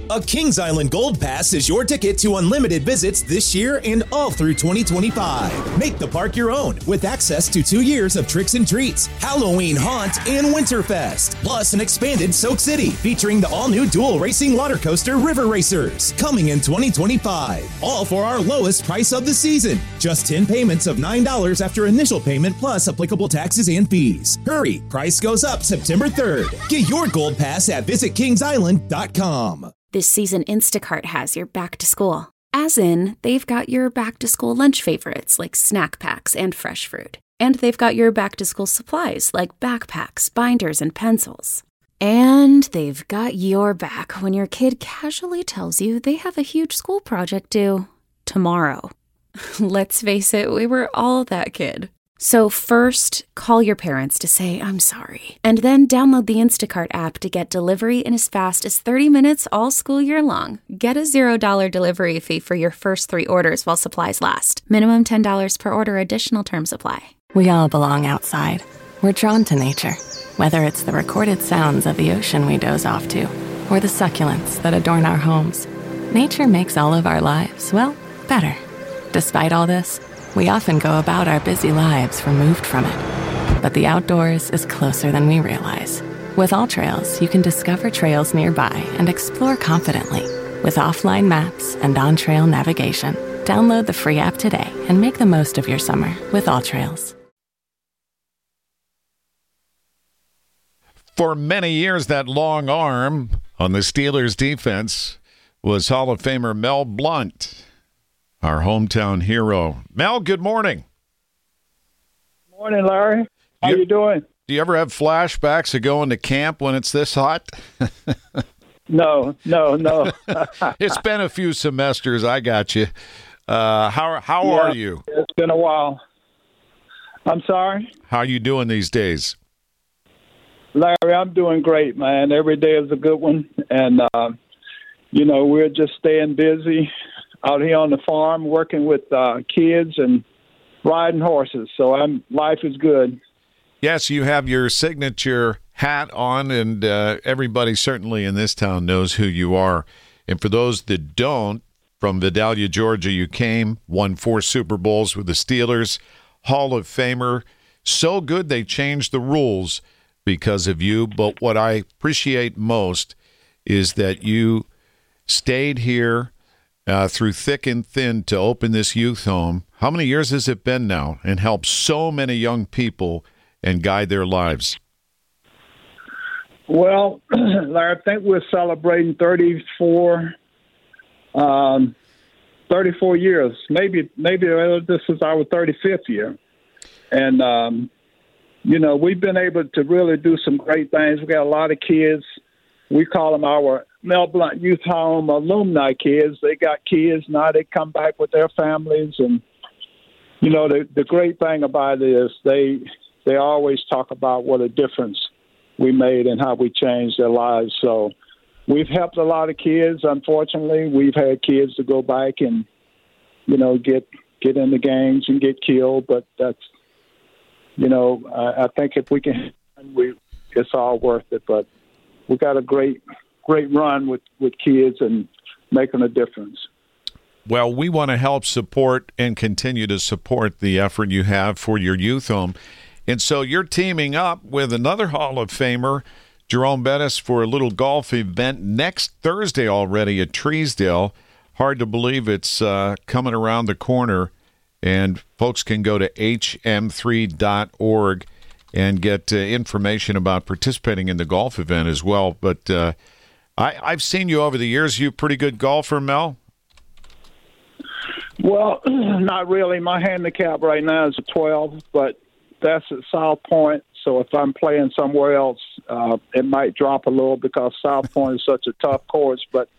A Kings Island Gold Pass is your ticket to unlimited visits this year and all through 2025. Make the park your own with access to 2 years of tricks and treats, Halloween Haunt, and Winterfest. Plus an expanded Soak City featuring the all-new dual racing water coaster River Racers coming in 2025. All for our lowest price of the season. Just 10 payments of $9 after initial payment plus applicable taxes and fees. Hurry, price goes up September 3rd. Get your Gold Pass at visitkingsisland.com. This season, Instacart has your back to school. As in, they've got your back to school lunch favorites like snack packs and fresh fruit. And they've got your back to school supplies like backpacks, binders, and pencils. And they've got your back when your kid casually tells you they have a huge school project due tomorrow. Let's face it, we were all that kid. So first, call your parents to say, I'm sorry. And then download the Instacart app to get delivery in as fast as 30 minutes all school year long. Get a $0 delivery fee for your first 3 orders while supplies last. Minimum $10 per order. Additional terms apply. We all belong outside. We're drawn to nature. Whether it's the recorded sounds of the ocean we doze off to, or the succulents that adorn our homes, nature makes all of our lives, well, better. Despite all this, we often go about our busy lives removed from it. But the outdoors is closer than we realize. With AllTrails, you can discover trails nearby and explore confidently. With offline maps and on-trail navigation, download the free app today and make the most of your summer with AllTrails. For many years, that long arm on the Steelers defense was Hall of Famer Mel Blount, our hometown hero. Mel, good morning. Morning, Larry. How you doing? Do you ever have flashbacks of going to camp when it's this hot? No. It's been a few semesters. I got you. How are you? It's been a while. I'm sorry? How are you doing these days? Larry, I'm doing great, man. Every day is a good one. And, we're just staying busy out here on the farm, working with kids and riding horses. So life is good. Yes, you have your signature hat on, and everybody certainly in this town knows who you are. And for those that don't, from Vidalia, Georgia, you came, won 4 Super Bowls with the Steelers, Hall of Famer. So good they changed the rules because of you. But what I appreciate most is that you stayed here through thick and thin to open this youth home. How many years has it been now, and helped so many young people and guide their lives? Well, Larry, I think we're celebrating 34 years. Maybe this is our 35th year. And, we've been able to really do some great things. We got a lot of kids. We call them our Mel Blount Youth Home alumni kids. They got kids now. They come back with their families. And, the great thing about it is they always talk about what a difference we made and how we changed their lives. So we've helped a lot of kids. Unfortunately, we've had kids to go back and, get in the gangs and get killed. But that's, I think if we can, it's all worth it. But we got a great run with kids and making a difference. Well, we want to help support and continue to support the effort you have for your youth home. And so you're teaming up with another Hall of Famer, Jerome Bettis, for a little golf event next Thursday already at Treesdale. Hard to believe it's coming around the corner. And folks can go to hm3.org and get information about participating in the golf event as well. But I've seen you over the years. You a pretty good golfer, Mel? Well, not really. My handicap right now is a 12, but that's at South Point. So if I'm playing somewhere else, it might drop a little because South Point is such a tough course. But,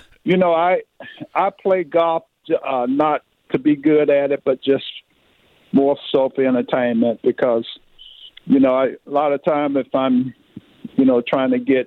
I play golf not to be good at it, but just more so for entertainment because, a lot of time if I'm, trying to get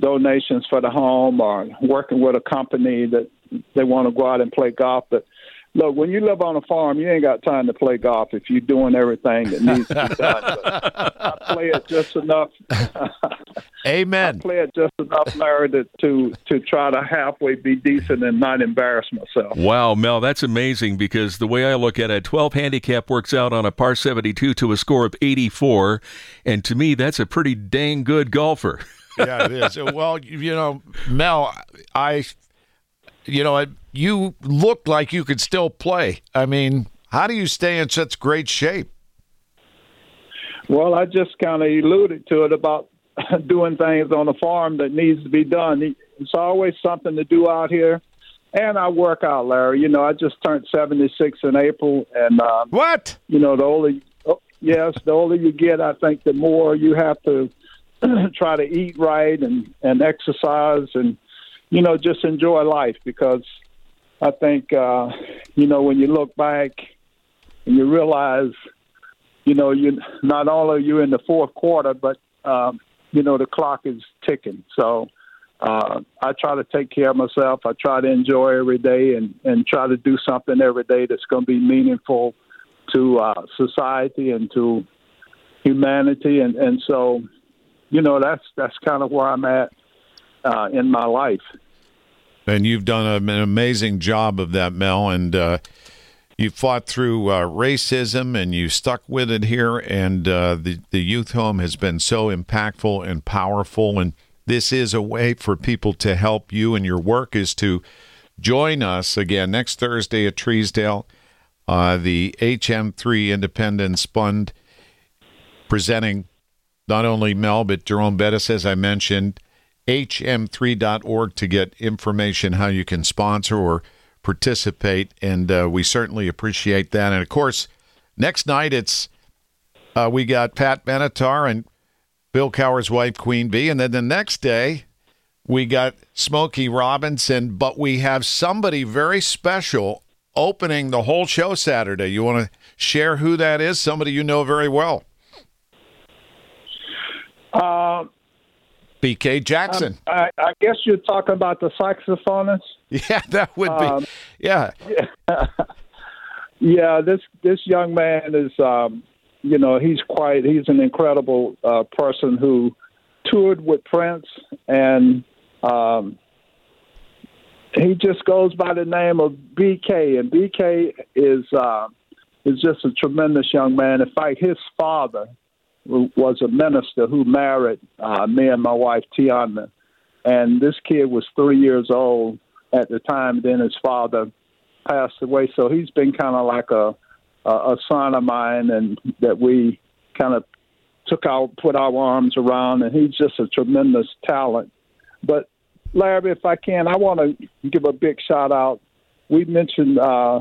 donations for the home or working with a company that they want to go out and play golf. But Look, when you live on a farm, you ain't got time to play golf if you're doing everything that needs to be done. But I play it just enough. Amen. I play it just enough, Larry, to try to halfway be decent and not embarrass myself. Wow, Mel, that's amazing because the way I look at it, 12 handicap works out on a par 72 to a score of 84, and to me, that's a pretty dang good golfer. Yeah, it is. Well, Mel, you look like you could still play. I mean, how do you stay in such great shape? Well, I just kind of alluded to it about doing things on the farm that needs to be done. It's always something to do out here. And I work out, Larry. I just turned 76 in April. And what? The older you get, I think the more you have to try to eat right and exercise and, just enjoy life, because I think, when you look back and you realize, you not only are you in the fourth quarter, but, the clock is ticking. So I try to take care of myself. I try to enjoy every day and try to do something every day that's going to be meaningful to society and to humanity. And so, that's kind of where I'm at in my life. And you've done an amazing job of that, Mel, and you fought through racism, and you stuck with it here, and the youth home has been so impactful and powerful, and this is a way for people to help you, and your work is to join us again next Thursday at Treesdale, the HM3 Independence Fund, presenting not only Mel, but Jerome Bettis, as I mentioned, hm3.org to get information how you can sponsor or participate, and we certainly appreciate that. And, of course, next night we got Pat Benatar and Bill Cower's wife, Queen Bee, and then the next day we got Smokey Robinson, but we have somebody very special opening the whole show Saturday. You want to share who that is? Somebody you know very well. BK Jackson. I guess you're talking about the saxophonist. Yeah, that would be. Yeah. Yeah, this young man is, he's an incredible person who toured with Prince, and he just goes by the name of BK, and BK is just a tremendous young man. In fact, his father was a minister who married me and my wife, Tiana. And this kid was 3 years old at the time. Then his father passed away. So he's been kind of like a son of mine, and that we kind of put our arms around. And he's just a tremendous talent. But, Larry, if I can, I want to give a big shout out. We mentioned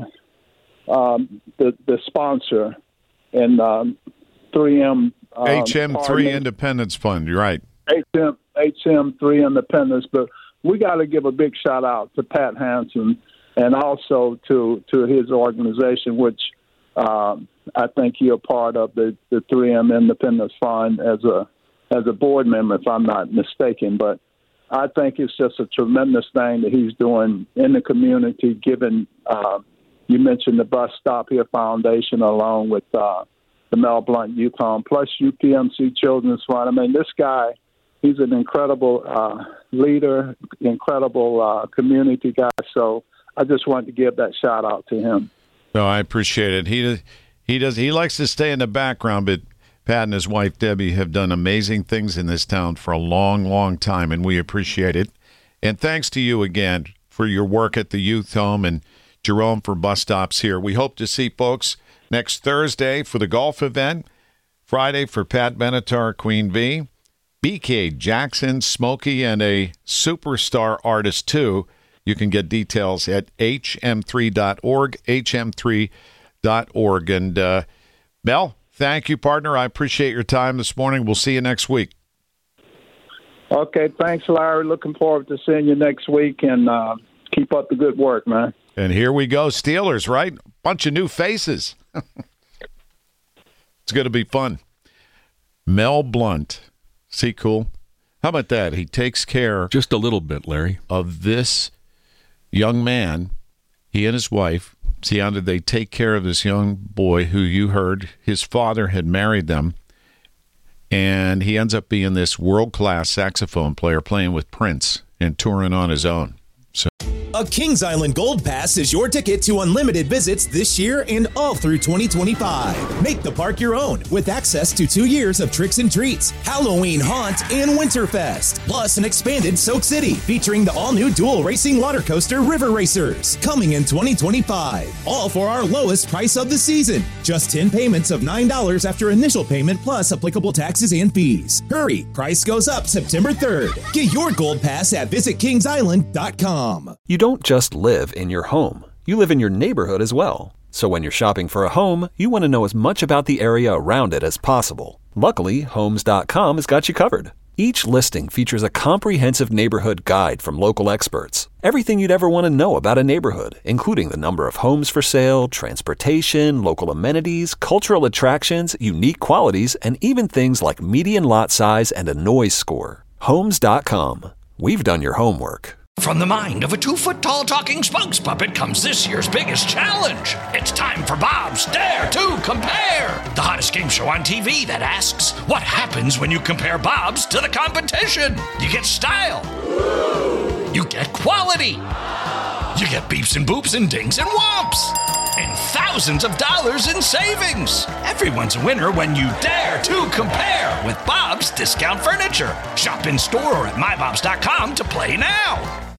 the sponsor and 3M. HM3 Independence Fund, you're right. HM3 Independence, but we got to give a big shout out to Pat Hansen and also to his organization, which I think you're a part of, the 3M Independence Fund as a board member, if I'm not mistaken. But I think it's just a tremendous thing that he's doing in the community, given you mentioned the Bus Stop Here Foundation along with the Mel Blount Youth Home, plus UPMC Children's Fund. I mean, this guy, he's an incredible leader, incredible community guy. So I just wanted to give that shout out to him. No, I appreciate it. He likes to stay in the background, but Pat and his wife Debbie have done amazing things in this town for a long, long time, and we appreciate it. And thanks to you again for your work at the youth home, and Jerome for Bus Stops Here. We hope to see folks next Thursday for the golf event, Friday for Pat Benatar, Queen Bee, BK Jackson, Smokey, and a superstar artist too. You can get details at hm3.org, hm3.org. And Mel, thank you, partner. I appreciate your time this morning. We'll see you next week. Okay, thanks, Larry. Looking forward to seeing you next week, and keep up the good work, man. And here we go, Steelers, right? Bunch of new faces. It's going to be fun. Mel Blount. See, cool? How about that? He takes care just a little bit, Larry, of this young man, he and his wife, See, how did they take care of this young boy who you heard his father had married them, and he ends up being this world-class saxophone player playing with Prince and touring on his own. So A Kings Island Gold Pass is your ticket to unlimited visits this year and all through 2025. Make the park your own with access to 2 years of tricks and treats, Halloween Haunt, and Winterfest. Plus an expanded Soak City featuring the all-new dual racing water coaster River Racers coming in 2025. All for our lowest price of the season. Just 10 payments of $9 after initial payment plus applicable taxes and fees. Hurry, price goes up September 3rd. Get your Gold Pass at visitkingsisland.com. You don't just live in your home. You live in your neighborhood as well. So when you're shopping for a home, you want to know as much about the area around it as possible. Luckily, Homes.com has got you covered. Each listing features a comprehensive neighborhood guide from local experts. Everything you'd ever want to know about a neighborhood, including the number of homes for sale, transportation, local amenities, cultural attractions, unique qualities, and even things like median lot size and a noise score. Homes.com. We've done your homework. From the mind of a 2-foot-tall talking spokes puppet comes this year's biggest challenge. It's time for Bob's Dare to Compare, the hottest game show on TV that asks, what happens when you compare Bob's to the competition? You get style. You get quality. You get beeps and boops and dings and whomps. And thousands of dollars in savings. Everyone's a winner when you dare to compare with Bob's Discount Furniture. Shop in store or at mybobs.com to play now.